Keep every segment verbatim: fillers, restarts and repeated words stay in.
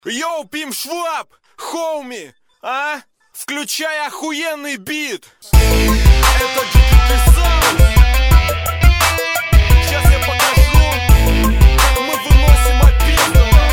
Йоу, Пим Шваб, хоуми, а? Включай охуенный бит. Это Digital Sound. Сейчас я покажу, как мы выносим описанного.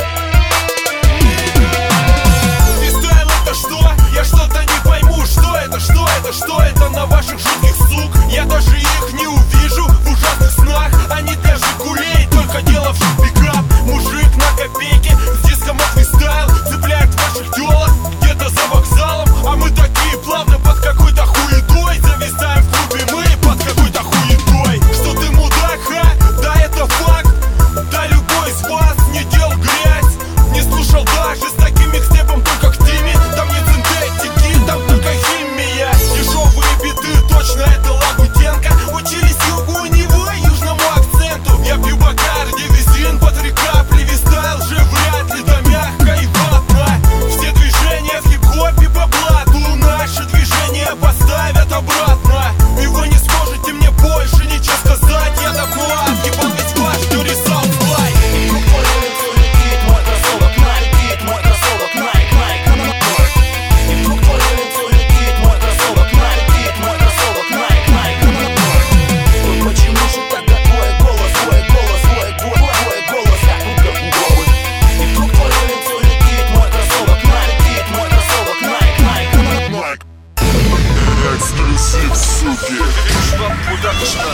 Фристайл это что? Я что-то не пойму. Что это, что это, что это на ваших жутких сук? Я даже их не увижу в ужасных снах. Они для жигулей, только делавших пикап. Мужик на копейке с диском от фристайл цепляет ваших телок где-то за вокзалом. А мы такие плавно под какой-то хуетой зависаем в клубе, мы под какой-то хуетой. Что ты мудак, ха? Да это факт. Да любой из вас не делал грязь, не слушал даже с таким микстепом только к Тиме. Там не синтетики, там только химия. Дешевые биты, точно это Лагутенко. Учились югу, у него южному акценту. Я пью Бакарди, визин по три капли. Вистайл же вряд ли, да мягко и ватно. Все движения в хип-хопе по блату, наши движения поставят обратно. И вы не сможете мне больше ничего сказать. Я давно отъебал весь ваш Dirty Southside. И по улицу летит мой кроссовок Nike, летит мой кроссовок Nike, Nike. И вдруг по улицу летит мой кроссовок Nike, летит мой кроссовок Nike, Nike. Вот почему же тогда твой голос, твой голос, твой голос, твой голос как будто голый. И вдруг по улицу летит мой кроссовок Nike, летит мой кроссовок Nike, Nike. Эксклюзив, суки. Шваб Продакшн.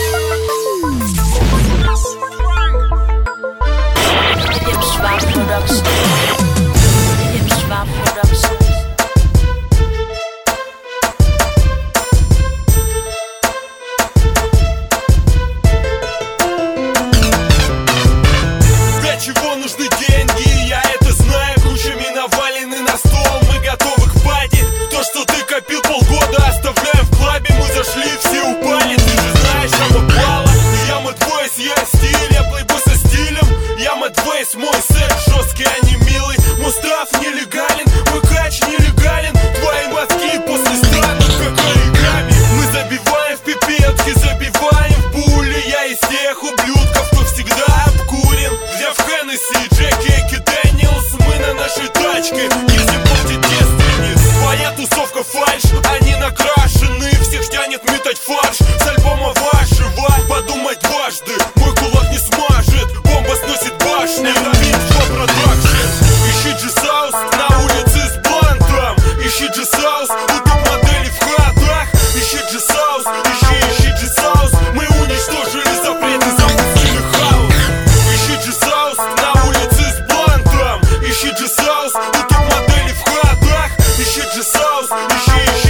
Pim Schwab Production. Pim Schwab Production. Для чего нужны деньги? Я это знаю. Кучами навалены на стол, мы готовы к пати. То, что ты копил полгода, оставляем в клабе. Мы зашли, все упали. Ты же знаешь, я упала. Я Мэтвейс, я стиль, я плейбой со стилем. Я Мэтвейс, мой секс жесткий, а не милый. Мустав нелегален, мой кач нелегален. Твои мозги после странных как оригами. Мы забиваем в пипетки, забиваем в пули. Я из тех ублюдков, кто всегда обкурен. Взяв Хеннесси, Джеки, Дэниелс, мы на нашей тачке. Если помните девственниц, твоя тусовка фальш, они накрашены. Всех тянет метать фарш с альбома вашего. Подумать дважды, мой кулак не смажет. Бомба сносит башни, это Пим Шваб Продакшн. Ищи G-Sauce на улице с блантом. Ищи G-Sauce у топ-моделей в хатах. Ищи G-Sauce, ищи, ищи G-Sauce. Мы уничтожили запреты, запустили хаос. Ищи G-Sauce на улице с блантом. Ищи G-Sauce у топ-моделей в хатах. Ищи G-Sauce, ищи, ищи